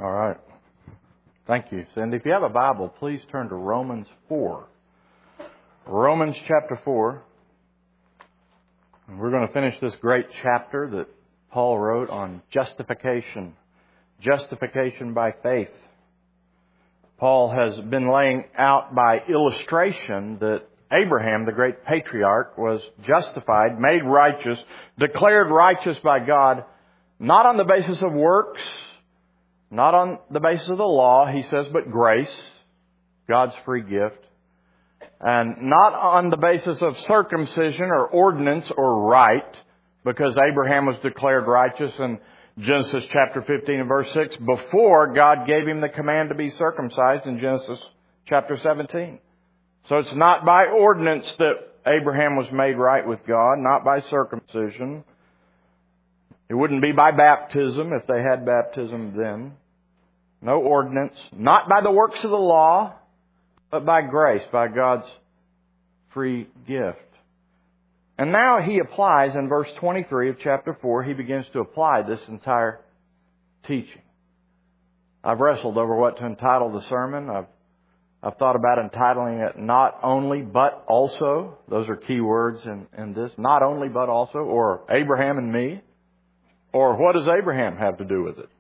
All right. Thank you, Cindy. If you have a Bible, please turn to Romans 4. Romans chapter 4. And we're going to finish this great chapter that Paul wrote on justification. Justification by faith. Paul has been laying out by illustration that Abraham, the great patriarch, was justified, made righteous, declared righteous by God, not on the basis of works, not on the basis of the law, he says, but grace, God's free gift. And not on the basis of circumcision or ordinance or rite, because Abraham was declared righteous in Genesis chapter 15 and verse 6, before God gave him the command to be circumcised in Genesis chapter 17. So it's not by ordinance that Abraham was made right with God, not by circumcision. It wouldn't be by baptism if they had baptism then. No ordinance. Not by the works of the law, but by grace, by God's free gift. And now he applies in verse 23 of chapter 4, he begins to apply this entire teaching. I've wrestled over what to entitle the sermon. I've thought about entitling it Not Only But Also. Those are key words in this. Not only but also. Or Abraham and me. Or what does Abraham have to do with it?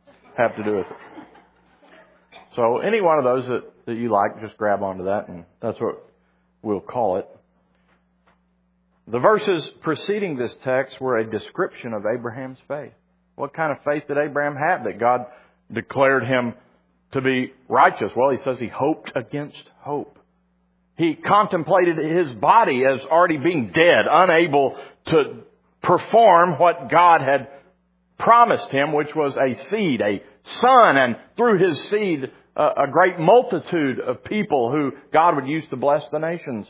So any one of those that you like, just grab onto that, and that's what we'll call it. The verses preceding this text were a description of Abraham's faith. What kind of faith did Abraham have that God declared him to be righteous? Well, he says he hoped against hope. He contemplated his body as already being dead, unable to perform what God had promised him, which was a seed, a son, and through his seed, a great multitude of people who God would use to bless the nations.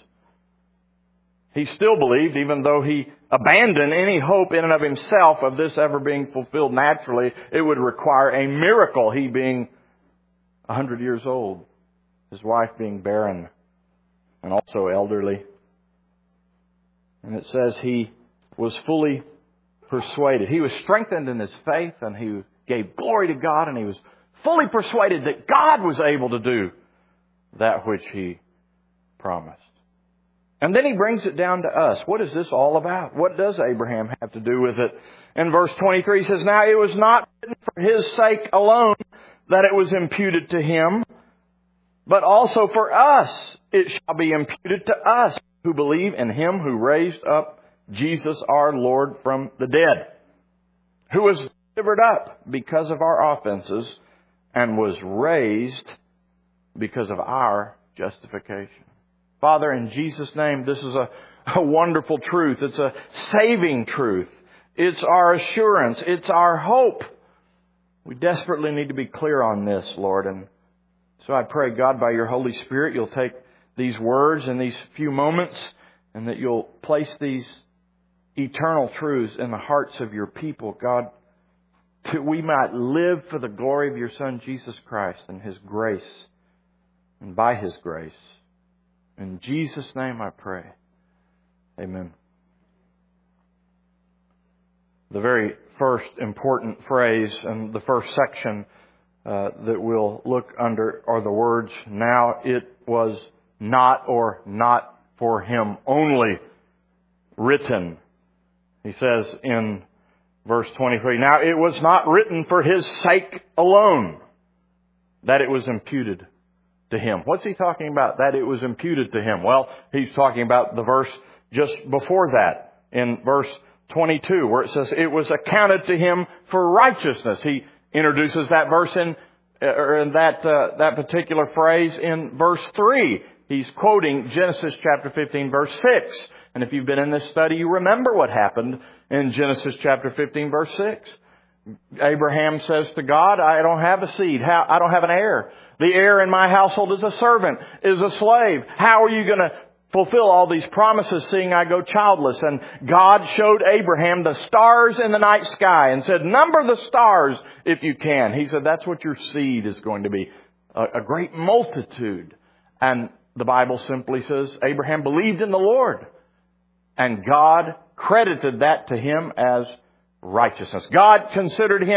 He still believed, even though he abandoned any hope in and of himself of this ever being fulfilled naturally, it would require a miracle, he being 100 years old, his wife being barren and also elderly. And it says he was fully persuaded. He was strengthened in his faith, and he gave glory to God, and he was fully persuaded that God was able to do that which he promised. And then he brings it down to us. What is this all about? What does Abraham have to do with it? In verse 23 he says, Now it was not written for his sake alone that it was imputed to him, but also for us it shall be imputed to us who believe in him who raised up Jesus our Lord from the dead, who was delivered up because of our offenses and was raised because of our justification. Father, in Jesus' name, this is a wonderful truth. It's a saving truth. It's our assurance. It's our hope. We desperately need to be clear on this, Lord. And so I pray, God, by your Holy Spirit, you'll take these words in these few moments and that you'll place these eternal truths in the hearts of your people, God, that we might live for the glory of your Son, Jesus Christ, and his grace, and by his grace. In Jesus' name I pray. Amen. The very first important phrase in the first section that we'll look under are the words, Now it was not or not for him only written. He says in verse 23, Now it was not written for his sake alone that it was imputed to him. What's he talking about? That it was imputed to him. Well, he's talking about the verse just before that, in verse 22, where it says it was accounted to him for righteousness. He introduces that verse that particular phrase in verse 3. He's quoting Genesis chapter 15, verse 6. And if you've been in this study, you remember what happened in Genesis chapter 15, verse 6. Abraham says to God, I don't have a seed. I don't have an heir. The heir in my household is a servant, is a slave. How are you going to fulfill all these promises, seeing I go childless? And God showed Abraham the stars in the night sky and said, Number the stars if you can. He said, that's what your seed is going to be. A great multitude. And the Bible simply says, Abraham believed in the Lord, and God credited that to him as righteousness. God considered him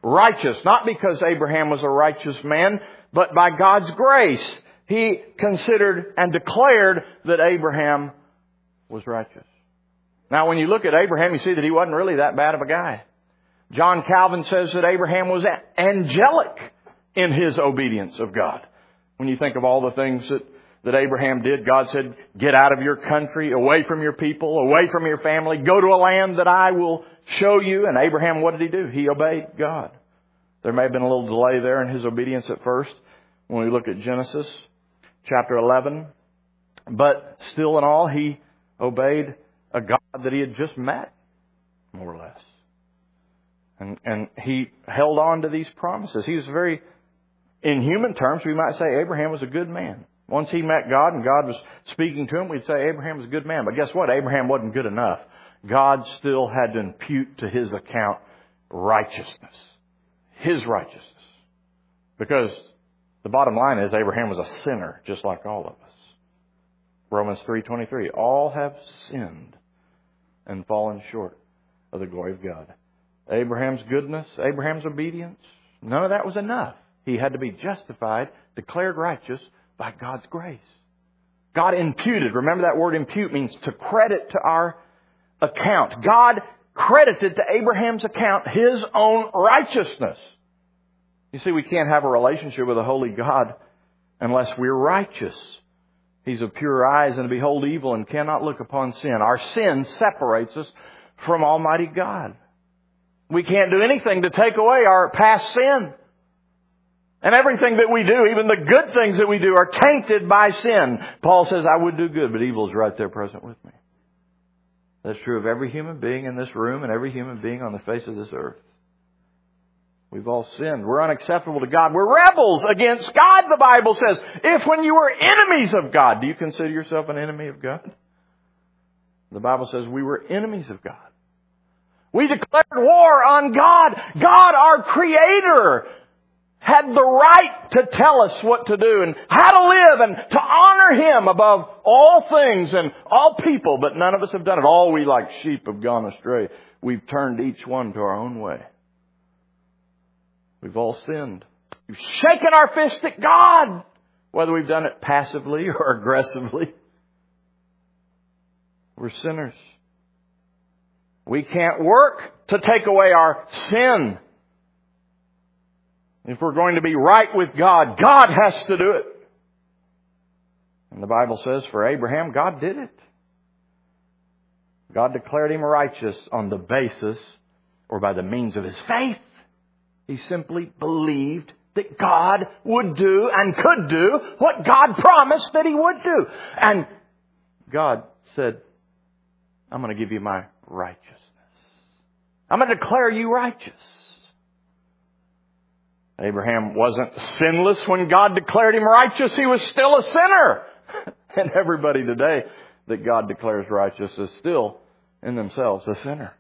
righteous. Not because Abraham was a righteous man, but by God's grace. He considered and declared that Abraham was righteous. Now, when you look at Abraham, you see that he wasn't really that bad of a guy. John Calvin says that Abraham was angelic in his obedience of God. When you think of all the things that Abraham did, God said, get out of your country, away from your people, away from your family, go to a land that I will show you. And Abraham, what did he do? He obeyed God. There may have been a little delay there in his obedience at first when we look at Genesis chapter 11. But still in all, he obeyed a God that he had just met, more or less. And he held on to these promises. He was in human terms, we might say Abraham was a good man. Once he met God and God was speaking to him, we'd say Abraham was a good man. But guess what? Abraham wasn't good enough. God still had to impute to his account righteousness. His righteousness. Because the bottom line is Abraham was a sinner, just like all of us. Romans 3:23. All have sinned and fallen short of the glory of God. Abraham's goodness, Abraham's obedience, none of that was enough. He had to be justified, declared righteous by God's grace. God imputed. Remember that word impute means to credit to our account. God credited to Abraham's account His own righteousness. You see, we can't have a relationship with a holy God unless we're righteous. He's of pure eyes and behold evil and cannot look upon sin. Our sin separates us from Almighty God. We can't do anything to take away our past sin. And everything that we do, even the good things that we do, are tainted by sin. Paul says, I would do good, but evil is right there present with me. That's true of every human being in this room and every human being on the face of this earth. We've all sinned. We're unacceptable to God. We're rebels against God, the Bible says. If when you were enemies of God, do you consider yourself an enemy of God? The Bible says we were enemies of God. We declared war on God. God, our Creator, had the right to tell us what to do and how to live and to honor Him above all things and all people. But none of us have done it. All we like sheep have gone astray. We've turned each one to our own way. We've all sinned. We've shaken our fist at God, whether we've done it passively or aggressively. We're sinners. We can't work to take away our sin. If we're going to be right with God, God has to do it. And the Bible says for Abraham, God did it. God declared him righteous on the basis or by the means of his faith. He simply believed that God would do and could do what God promised that He would do. And God said, I'm going to give you my righteousness. I'm going to declare you righteous. Abraham wasn't sinless when God declared him righteous. He was still a sinner. And everybody today that God declares righteous is still in themselves a sinner.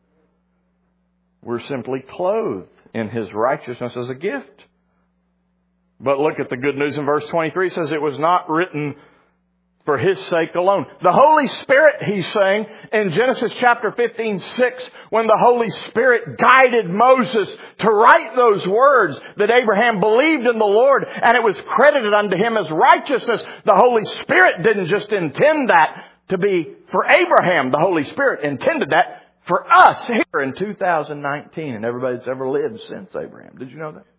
We're simply clothed in His righteousness as a gift. But look at the good news in verse 23. It says it was not written for His sake alone. The Holy Spirit, he's saying, in Genesis chapter 15:6, when the Holy Spirit guided Moses to write those words that Abraham believed in the Lord and it was credited unto him as righteousness, the Holy Spirit didn't just intend that to be for Abraham. The Holy Spirit intended that for us here in 2019 and everybody that's ever lived since Abraham. Did you know that?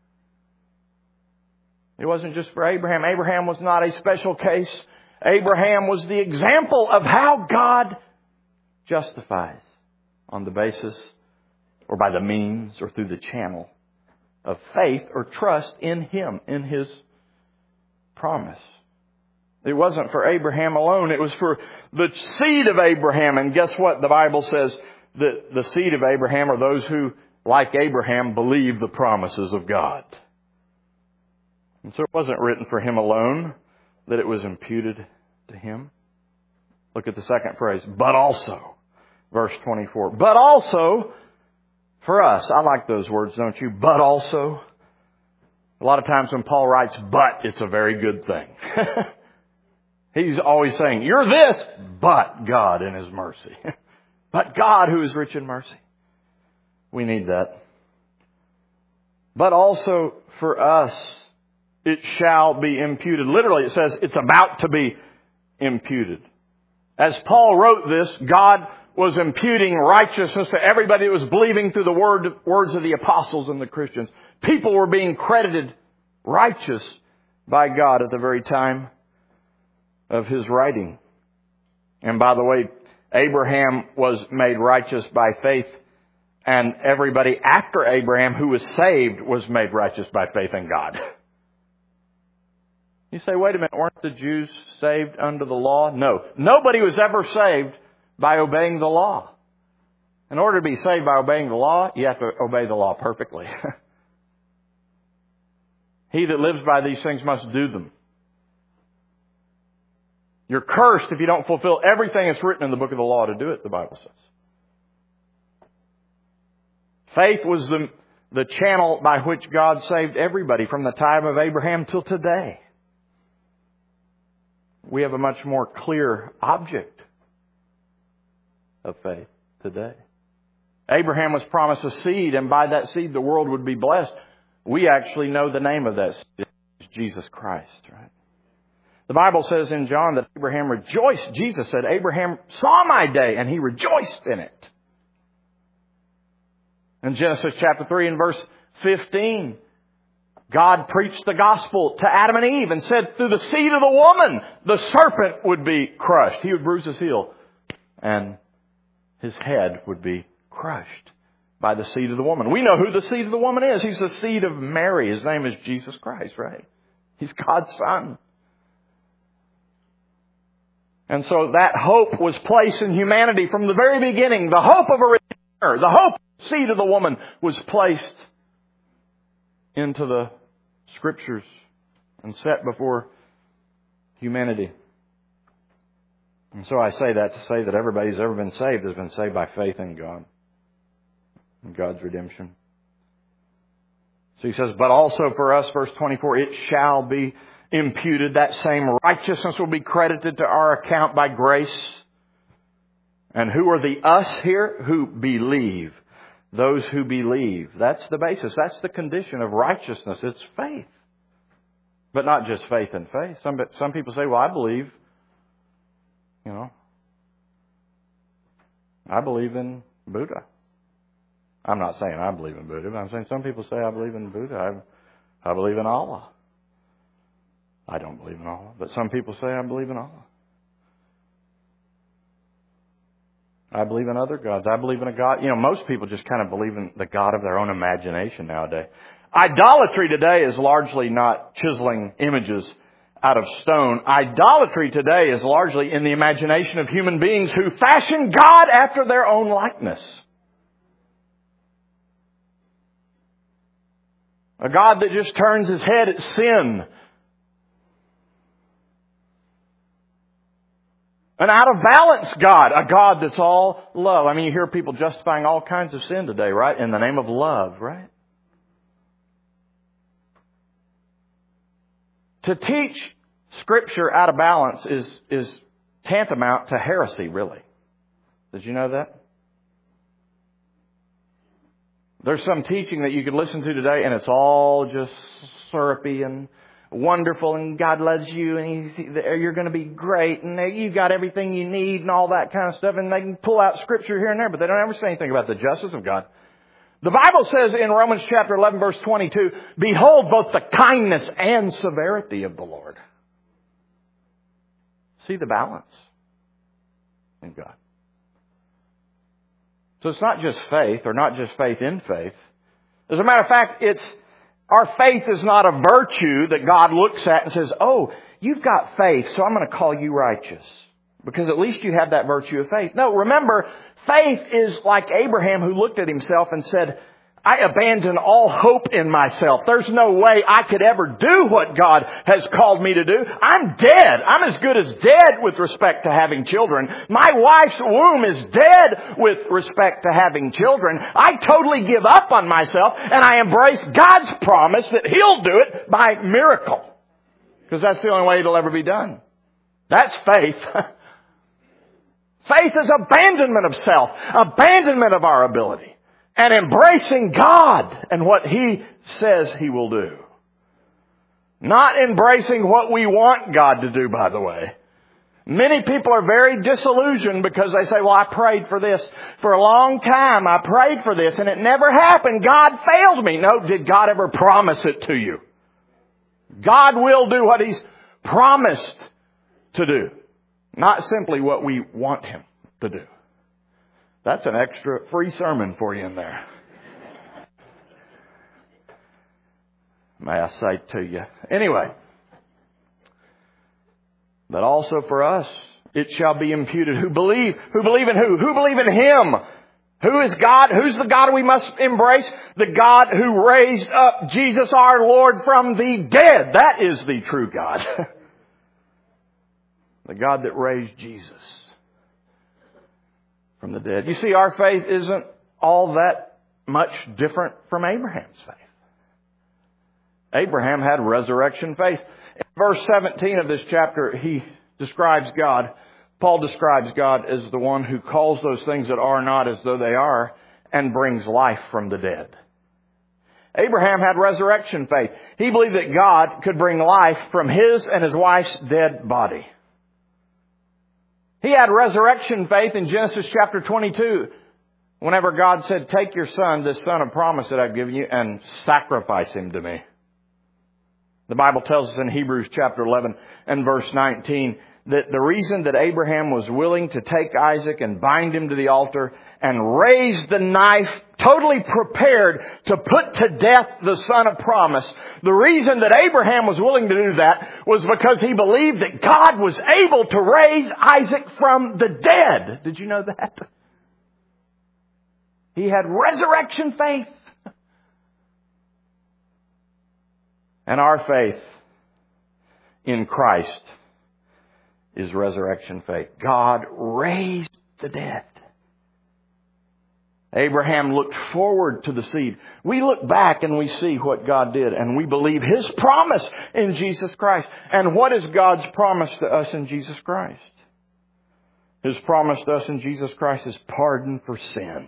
It wasn't just for Abraham. Abraham was not a special case. Abraham was the example of how God justifies on the basis or by the means or through the channel of faith or trust in Him, in His promise. It wasn't for Abraham alone. It was for the seed of Abraham. And guess what? The Bible says that the seed of Abraham are those who, like Abraham, believe the promises of God. And so it wasn't written for him alone that it was imputed to him. Look at the second phrase. But also. Verse 24. But also for us. I like those words, don't you? But also. A lot of times when Paul writes but, it's a very good thing. He's always saying, you're this, but God in His mercy. But God who is rich in mercy. We need that. but also for us it shall be imputed. Literally it says it's about to be imputed. As Paul wrote this, God was imputing righteousness to everybody that was believing through the words of the apostles and the Christians. People were being credited righteous by God at the very time of his writing. And by the way, Abraham was made righteous by faith, and everybody after Abraham who was saved was made righteous by faith in God. You say, wait a minute, weren't the Jews saved under the law? No. Nobody was ever saved by obeying the law. In order to be saved by obeying the law, you have to obey the law perfectly. He that lives by these things must do them. You're cursed if you don't fulfill everything that's written in the book of the law to do it, the Bible says. Faith was the channel by which God saved everybody from the time of Abraham till today. We have a much more clear object of faith today. Abraham was promised a seed, and by that seed the world would be blessed. We actually know the name of that seed. It's Jesus Christ, right? The Bible says in John that Abraham rejoiced. Jesus said, Abraham saw my day, and he rejoiced in it. In Genesis chapter 3 and verse 15, God preached the gospel to Adam and Eve and said, through the seed of the woman, the serpent would be crushed. He would bruise his heel, and his head would be crushed by the seed of the woman. We know who the seed of the woman is. He's the seed of Mary. His name is Jesus Christ, right? He's God's Son. And so that hope was placed in humanity from the very beginning. The hope of a Redeemer, the hope of the seed of the woman was placed into the Scriptures and set before humanity. And so I say that to say that everybody who's ever been saved has been saved by faith in God and God's redemption. So he says, but also for us, verse 24, it shall be imputed. That same righteousness will be credited to our account by grace. And who are the us here? Who believe. Those who believe. That's the basis. That's the condition of righteousness. It's faith. But not just faith in faith. Some people say, well, I believe, I believe in Buddha. I'm not saying I believe in Buddha, but I'm saying some people say I believe in Buddha. I believe in Allah. I don't believe in Allah, but some people say I believe in Allah. I believe in other gods. I believe in a God. Most people just kind of believe in the God of their own imagination nowadays. Idolatry today is largely not chiseling images out of stone. Idolatry today is largely in the imagination of human beings who fashion God after their own likeness. A God that just turns his head at sin. An out of balance God. A God that's all love. I mean, you hear people justifying all kinds of sin today, right? In the name of love, right? To teach Scripture out of balance is tantamount to heresy, really. Did you know that? There's some teaching that you could listen to today and it's all just syrupy and wonderful and God loves you and you're going to be great and you've got everything you need and all that kind of stuff, and they can pull out Scripture here and there, but they don't ever say anything about the justice of God. The Bible says in Romans chapter 11 verse 22, behold both the kindness and severity of the Lord. See the balance in God. So it's not just faith, or not just faith in faith. As a matter of fact, our faith is not a virtue that God looks at and says, oh, you've got faith, so I'm going to call you righteous. Because at least you have that virtue of faith. No, remember, faith is like Abraham, who looked at himself and said, I abandon all hope in myself. There's no way I could ever do what God has called me to do. I'm dead. I'm as good as dead with respect to having children. My wife's womb is dead with respect to having children. I totally give up on myself and I embrace God's promise that He'll do it by miracle. Because that's the only way it'll ever be done. That's faith. Faith is abandonment of self, abandonment of our ability. and embracing God and what He says He will do. Not embracing what we want God to do, by the way. Many people are very disillusioned because they say, well, I prayed for this for a long time. I prayed for this and it never happened. God failed me. No, did God ever promise it to you? God will do what He's promised to do. Not simply what we want Him to do. That's an extra free sermon for you in there. May I say to you. Anyway. But also for us, it shall be imputed. Who believe in who? Who believe in Him? Who is God? Who's the God we must embrace? The God who raised up Jesus our Lord from the dead. That is the true God. The God that raised Jesus from the dead. You see, our faith isn't all that much different from Abraham's faith. Abraham had resurrection faith. In verse 17 of this chapter, he describes God. Paul describes God as the one who calls those things that are not as though they are and brings life from the dead. Abraham had resurrection faith. He believed that God could bring life from his and his wife's dead body. He had resurrection faith in Genesis chapter 22. Whenever God said, take your son, this son of promise that I've given you, and sacrifice him to me. The Bible tells us in Hebrews chapter 11 and verse 19 that the reason that Abraham was willing to take Isaac and bind him to the altar and raise the knife totally prepared to put to death the son of promise, the reason that Abraham was willing to do that was because he believed that God was able to raise Isaac from the dead. Did you know that? He had resurrection faith. And our faith in Christ is resurrection faith. God raised the dead. Abraham looked forward to the seed. We look back and we see what God did, and we believe His promise in Jesus Christ. And what is God's promise to us in Jesus Christ? His promise to us in Jesus Christ is pardon for sin.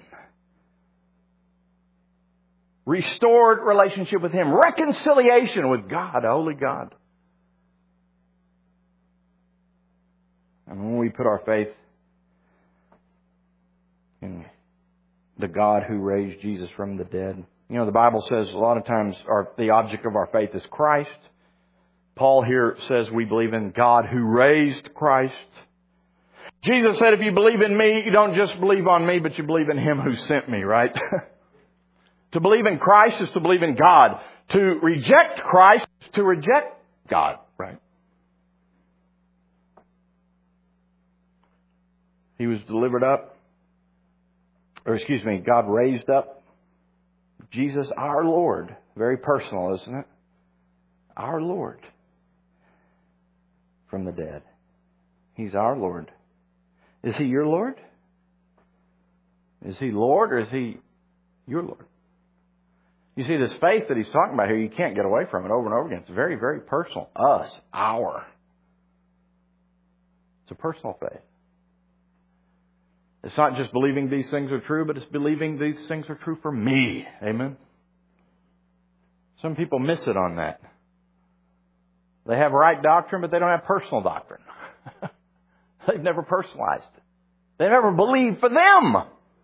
Restored relationship with Him. Reconciliation with God, a holy God. And when we put our faith in the God who raised Jesus from the dead. You know, the Bible says a lot of times the object of our faith is Christ. Paul here says we believe in God who raised Christ. Jesus said, if you believe in me, you don't just believe on me, but you believe in Him who sent me, right? To believe in Christ is to believe in God. To reject Christ is to reject God, right? He was delivered up. God raised up Jesus our Lord. Very personal, isn't it? Our Lord. From the dead. He's our Lord. Is He your Lord? Is He Lord or is He your Lord? You see, this faith that he's talking about here, you can't get away from it over and over again. It's very, very personal. Us, our. It's a personal faith. It's not just believing these things are true, but it's believing these things are true for me. Amen? Some people miss it on that. They have right doctrine, but they don't have personal doctrine. They've never personalized it. They never believed for them.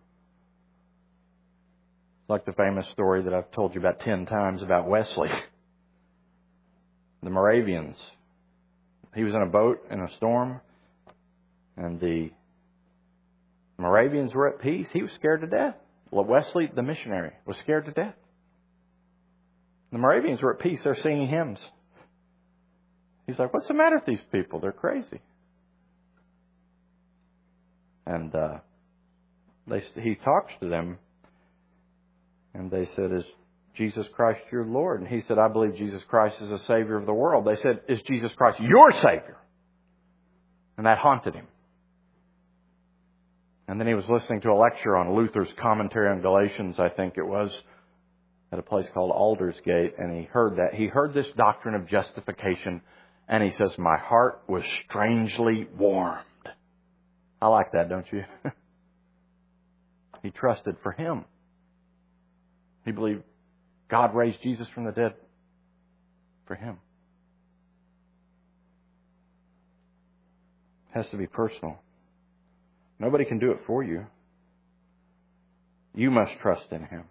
Like the famous story that I've told you about 10 times about Wesley. The Moravians. He was in a boat in a storm, and the Moravians were at peace. He was scared to death. Well, Wesley, the missionary, was scared to death. The Moravians were at peace. They're singing hymns. He's like, what's the matter with these people? They're crazy. And he talks to them. And they said, is Jesus Christ your Lord? And he said, I believe Jesus Christ is the Savior of the world. They said, is Jesus Christ your Savior? And that haunted him. And then he was listening to a lecture on Luther's commentary on Galatians, I think it was, at a place called Aldersgate. And he heard that. He heard this doctrine of justification. And he says, my heart was strangely warmed. I like that, don't you? He trusted for Him. He believed God raised Jesus from the dead for him. It has to be personal. Nobody can do it for you. You must trust in Him.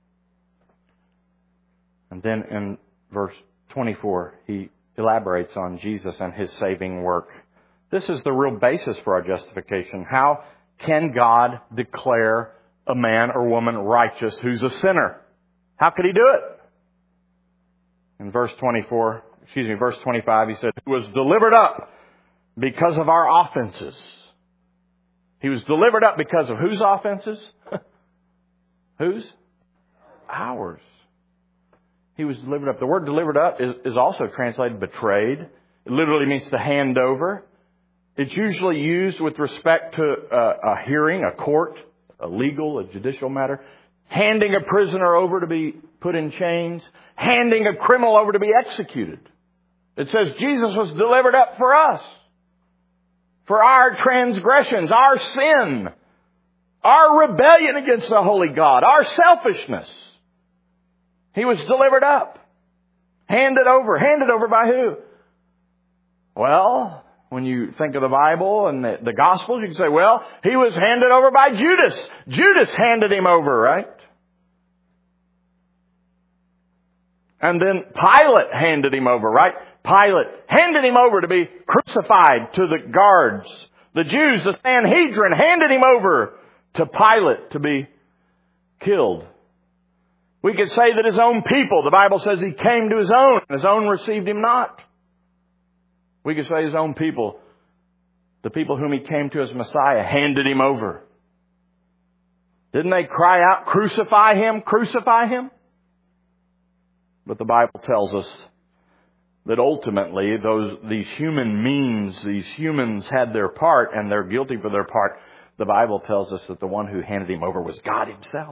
And then in verse 24, he elaborates on Jesus and His saving work. This is the real basis for our justification. How can God declare a man or woman righteous who's a sinner? How could He do it? In verse 25, he said, He was delivered up because of our offenses. He was delivered up because of whose offenses? Whose? Ours. He was delivered up. The word delivered up is also translated betrayed. It literally means to hand over. It's usually used with respect to a hearing, a court, a legal, a judicial matter. Handing a prisoner over to be put in chains. Handing a criminal over to be executed. It says Jesus was delivered up for us. For our transgressions, our sin, our rebellion against the holy God, our selfishness. He was delivered up. Handed over. Handed over by who? Well, when you think of the Bible and the Gospels, you can say, well, He was handed over by Judas. Judas handed Him over, right? And then Pilate handed Him over, right? Pilate handed Him over to be crucified to the guards. The Jews, the Sanhedrin, handed Him over to Pilate to be killed. We could say that His own people, the Bible says He came to His own, and His own received Him not. We could say His own people, the people whom He came to as Messiah, handed Him over. Didn't they cry out, crucify Him, crucify Him? But the Bible tells us that ultimately these human means, these humans had their part and they're guilty for their part. The Bible tells us that the one who handed Him over was God Himself.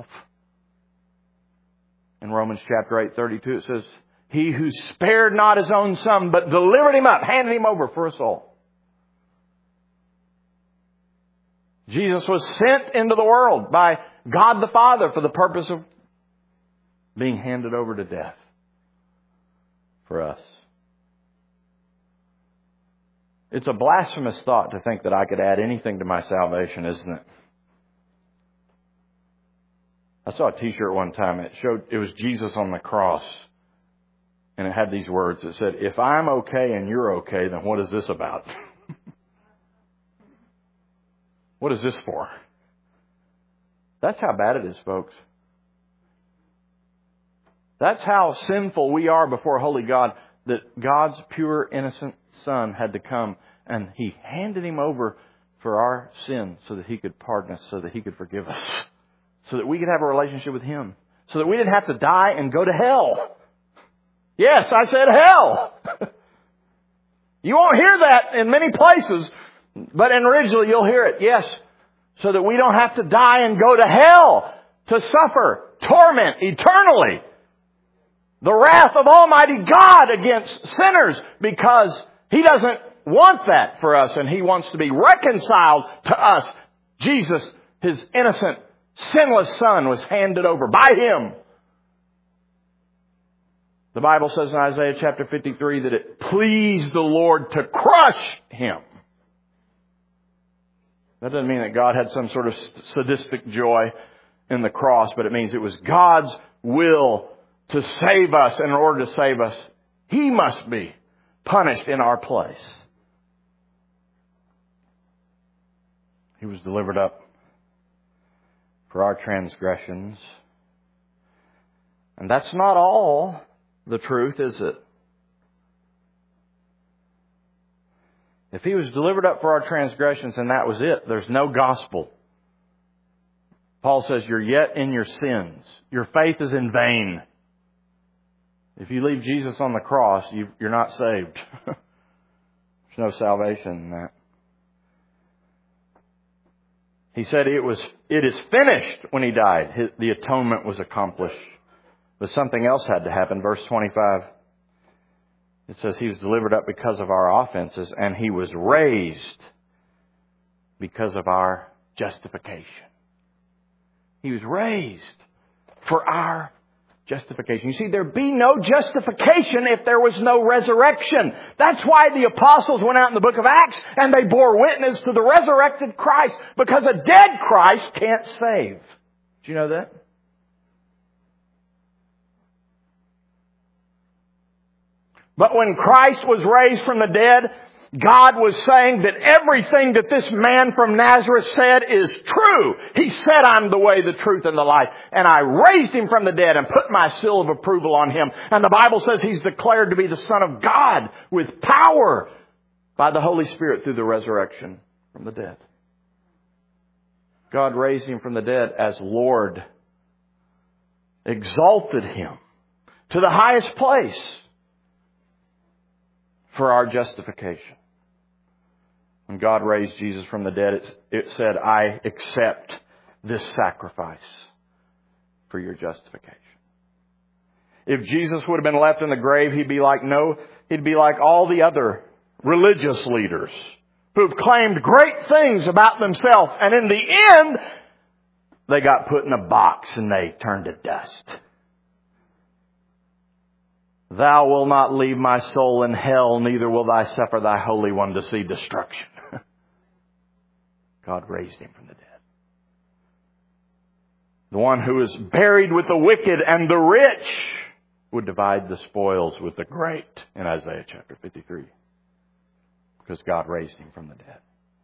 In Romans chapter 8:32 it says, He who spared not His own Son, but delivered Him up, handed Him over for us all. Jesus was sent into the world by God the Father for the purpose of being handed over to death for us. It's a blasphemous thought to think that I could add anything to my salvation, isn't it? I saw a t-shirt one time. It was Jesus on the cross. And it had these words. It said, if I'm okay and you're okay, then what is this about? What is this for? That's how bad it is, folks. That's how sinful we are before holy God, that God's pure, innocent Son had to come and He handed Him over for our sin so that He could pardon us, so that He could forgive us, so that we could have a relationship with Him, so that we didn't have to die and go to hell. Yes, I said hell. You won't hear that in many places, but in original you'll hear it. Yes, so that we don't have to die and go to hell to suffer torment eternally. The wrath of Almighty God against sinners, because He doesn't want that for us and He wants to be reconciled to us. Jesus, His innocent, sinless Son, was handed over by Him. The Bible says in Isaiah chapter 53 that it pleased the Lord to crush Him. That doesn't mean that God had some sort of sadistic joy in the cross, but it means it was God's will to save us, and in order to save us, He must be punished in our place. He was delivered up for our transgressions. And that's not all the truth, is it? If He was delivered up for our transgressions and that was it, there's no gospel. Paul says you're yet in your sins. Your faith is in vain. If you leave Jesus on the cross, you're not saved. There's no salvation in that. He said it is finished when He died. The atonement was accomplished. But something else had to happen. Verse 25. It says He was delivered up because of our offenses, and He was raised because of our justification. He was raised for our justification. You see, there'd be no justification if there was no resurrection. That's why the apostles went out in the book of Acts and they bore witness to the resurrected Christ, because a dead Christ can't save. Do you know that? But when Christ was raised from the dead, God was saying that everything that this man from Nazareth said is true. He said, I'm the way, the truth, and the life. And I raised Him from the dead and put my seal of approval on Him. And the Bible says He's declared to be the Son of God with power by the Holy Spirit through the resurrection from the dead. God raised Him from the dead as Lord, exalted Him to the highest place for our justification. When God raised Jesus from the dead, it said, I accept this sacrifice for your justification. If Jesus would have been left in the grave, he'd be like all the other religious leaders who've claimed great things about themselves. And in the end, they got put in a box and they turned to dust. Thou wilt not leave my soul in hell, neither will thou suffer thy Holy One to see destruction. God raised Him from the dead. The one who is buried with the wicked and the rich would divide the spoils with the great in Isaiah chapter 53. Because God raised Him from the dead.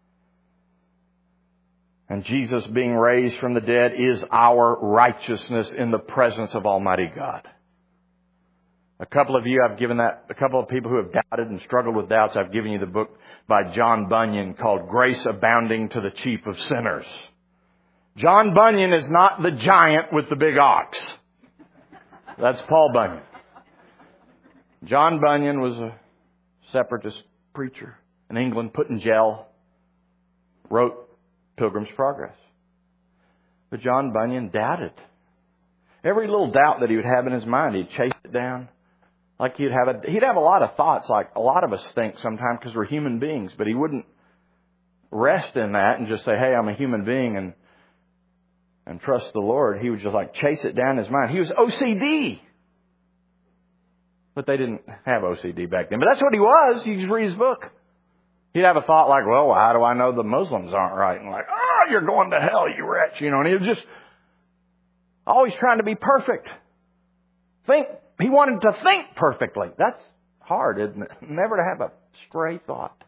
And Jesus being raised from the dead is our righteousness in the presence of Almighty God. A couple of people who have doubted and struggled with doubts, I've given you the book by John Bunyan called Grace Abounding to the Chief of Sinners. John Bunyan is not the giant with the big ox. That's Paul Bunyan. John Bunyan was a separatist preacher in England, put in jail, wrote Pilgrim's Progress. But John Bunyan doubted. Every little doubt that he would have in his mind, he'd chase it down. Like he'd have a lot of thoughts, like a lot of us think sometimes, because we're human beings. But he wouldn't rest in that and just say, hey, I'm a human being and trust the Lord. He would just chase it down in his mind. He was OCD. But they didn't have OCD back then. But that's what he was. You just read his book. He'd have a thought like, well, how do I know the Muslims aren't right? And you're going to hell, you wretch. And he was just always trying to be perfect. He wanted to think perfectly. That's hard, isn't it? Never to have a stray thought.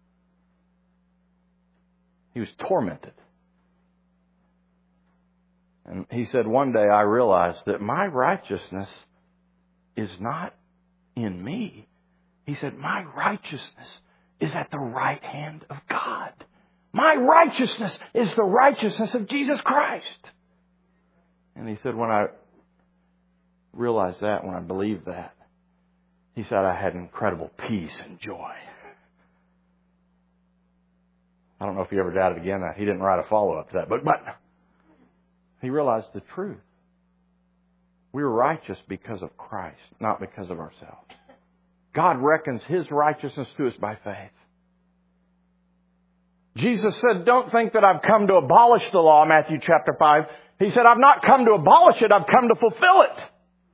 He was tormented. And he said, one day I realized that my righteousness is not in me. He said, my righteousness is at the right hand of God. My righteousness is the righteousness of Jesus Christ. And he said, when I realized that, when I believed that, he said, I had incredible peace and joy. I don't know if he ever doubted again. He didn't write a follow-up to that, but he realized the truth. We're righteous because of Christ, not because of ourselves. God reckons His righteousness to us by faith. Jesus said, don't think that I've come to abolish the law, Matthew chapter 5. He said, I've not come to abolish it, I've come to fulfill it.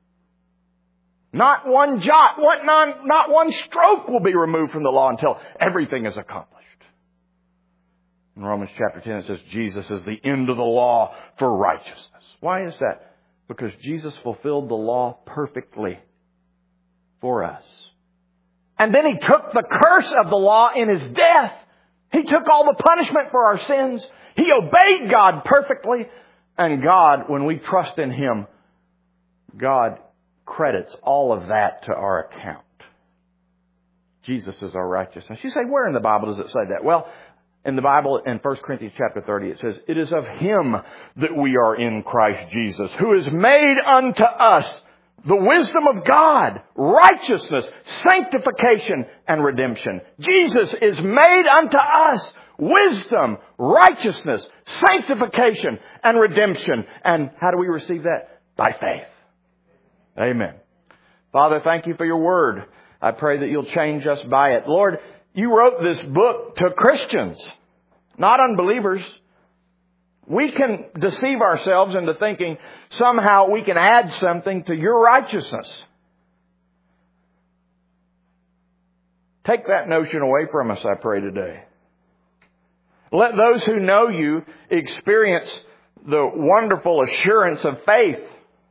Not one jot, not one stroke will be removed from the law until everything is accomplished. In Romans chapter 10 it says, Jesus is the end of the law for righteousness. Why is that? Because Jesus fulfilled the law perfectly for us. And then He took the curse of the law in His death. He took all the punishment for our sins. He obeyed God perfectly. And God, when we trust in Him, God credits all of that to our account. Jesus is our righteousness. You say, where in the Bible does it say that? Well, in the Bible, in 1 Corinthians chapter 30, it says, it is of Him that we are in Christ Jesus, who is made unto us the wisdom of God, righteousness, sanctification, and redemption. Jesus is made unto us wisdom, righteousness, sanctification, and redemption. And how do we receive that? By faith. Amen. Father, thank You for Your word. I pray that You'll change us by it. Lord, You wrote this book to Christians, not unbelievers. We can deceive ourselves into thinking somehow we can add something to your righteousness. Take that notion away from us, I pray today. Let those who know you experience the wonderful assurance of faith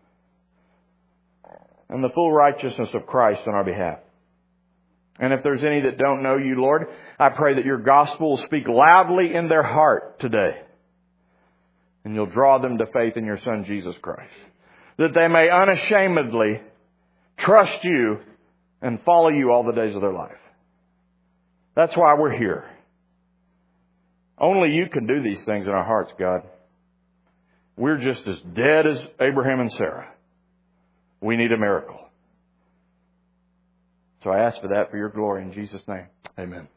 and the full righteousness of Christ on our behalf. And if there's any that don't know you, Lord, I pray that your gospel will speak loudly in their heart today. And you'll draw them to faith in your Son, Jesus Christ. That they may unashamedly trust you and follow you all the days of their life. That's why we're here. Only you can do these things in our hearts, God. We're just as dead as Abraham and Sarah. We need a miracle. So I ask for that for your glory in Jesus' name. Amen.